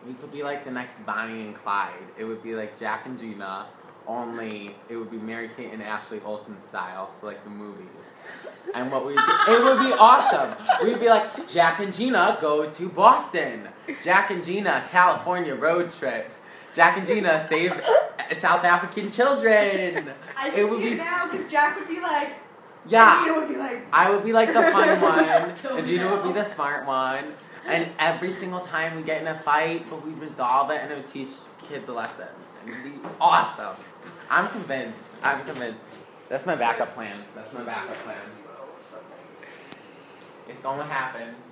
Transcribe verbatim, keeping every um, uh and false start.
we could be like the next Bonnie and Clyde. It would be like Jack and Gina, only it would be Mary Kate and Ashley Olsen style, so like the movies. And what we would do, it would be awesome. We'd be like, Jack and Gina go to Boston. Jack and Gina, California road trip. Jack and Gina save South African children. I can it would see be it now, because Jack would be like, yeah. and Gina would be like, I would be like the fun one, Kill and me Gina now. would be the smart one. And every single time we get in a fight, but we'd resolve it, and it would teach kids a lesson. It would be awesome. I'm convinced. I'm convinced. That's my backup plan. That's my backup plan. It's gonna happen.